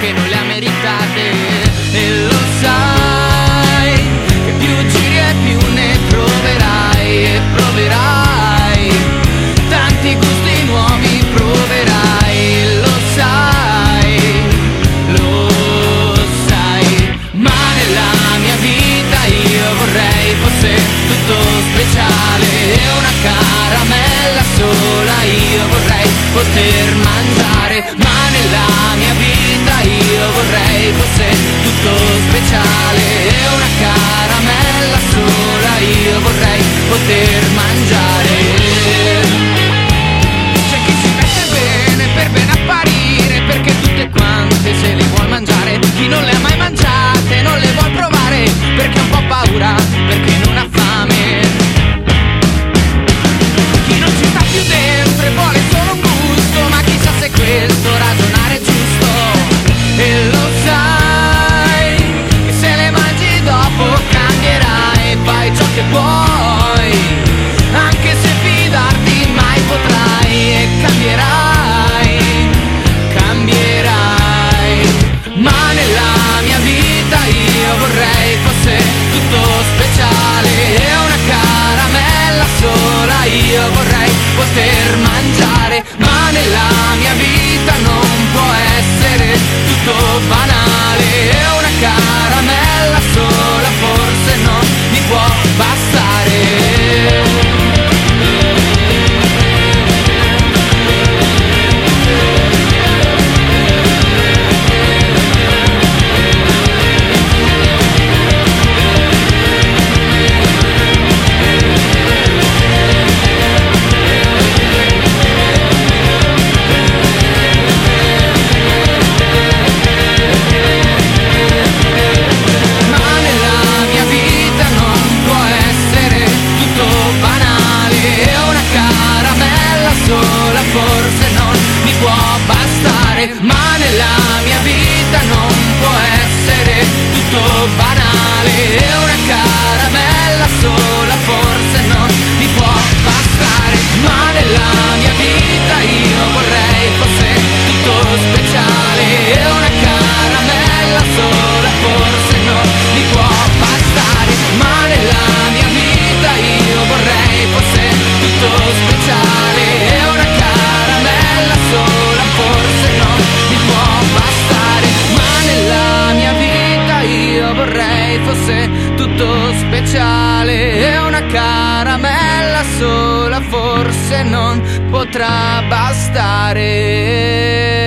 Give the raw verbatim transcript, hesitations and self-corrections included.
che non le ha meritate. E lo sai che più giri e più ne troverai, e proverai tanti gusti nuovi, proverai, lo sai, lo sai. Ma nella mia vita io vorrei fosse tutto speciale, e una caramella sola io vorrei poter mangiare. Ma nella mia vita io vorrei fosse tutto speciale, e una caramella sola io vorrei poter mangiare. C'è chi si mette bene per ben apparire, perché tutte quante se le vuol mangiare. Chi non le ha mai mangiate non le vuol provare, perché ha un po' paura, perché non ha fame. Chi non ci sta più dentro e vuole solo un gusto, ma chissà se questo ragionare è giusto. E lo sai che se le mangi dopo cambierai, fai ciò che vuoi, anche se fidarti mai potrai, e cambierai, cambierai. Ma nella mia vita io vorrei fosse tutto speciale, e una caramella sola io vorrei poter mangiare. Ma nella mia vita non può essere tutto banale, e una caramella sola forse non mi può bastare. Forse non mi può bastare. Ma nella mia vita non può essere tutto banale, e una caramella sola forse non mi può bastare. Ma nella mia vita io vorrei fosse tutto speciale, e una caramella sola forse non mi può bastare. Ma nella mia vita io vorrei fosse tutto speciale, e una caramella sola forse non mi può bastare. Ma nella mia vita io vorrei fosse tutto speciale, e una caramella sola forse non potrà bastare.